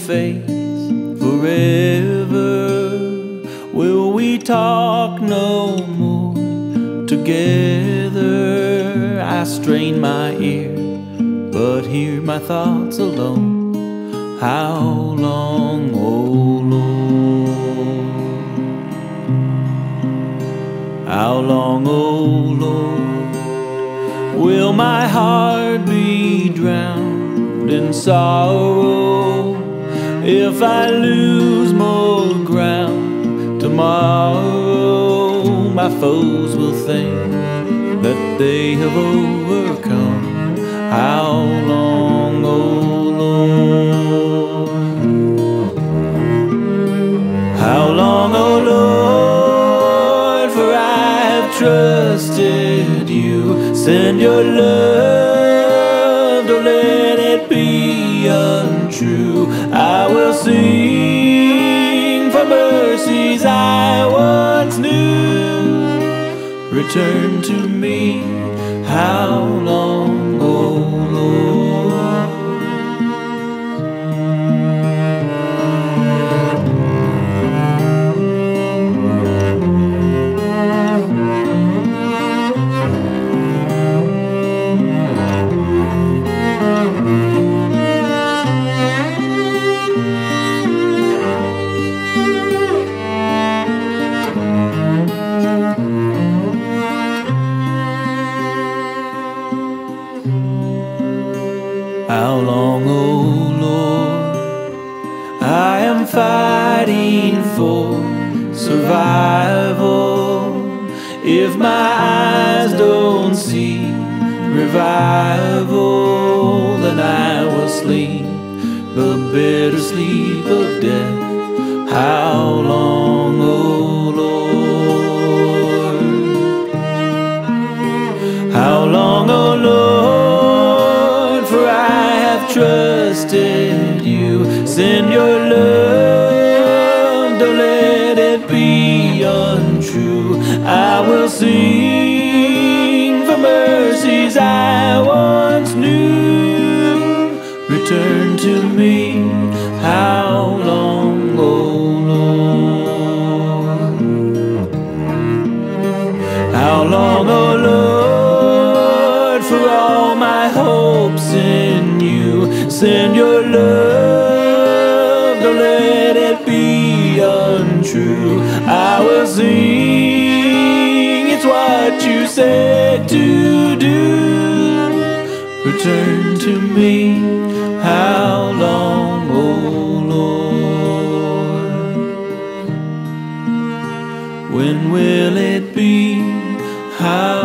face forever? Will we talk no more together? I strain my ear, but hear my thoughts alone. How long, oh Lord? How long, oh Lord, will my heart be drowned in sorrow if I lose more ground tomorrow? My foes will think that they have overcome. How long, oh Lord? How long, oh Lord, for I have trusted you. Send your love, don't let it be untrue. I will sing for mercies I once knew. Return to me, how long, oh Lord? How long, oh Lord? I am fighting for survival. If my eyes don't see revival, then I will sleep the bitter sleep of death. How long, oh Lord? How long, oh Lord, for I have trusted you. Send your love, don't let it be untrue. I will sing for mercies I once knew. Return to me, how long, oh Lord? How long, oh Lord, for all my hopes in you. Send your love, don't let it be untrue. I will sing, it's what you said to do. Return to me, how long, oh Lord? When will it be? How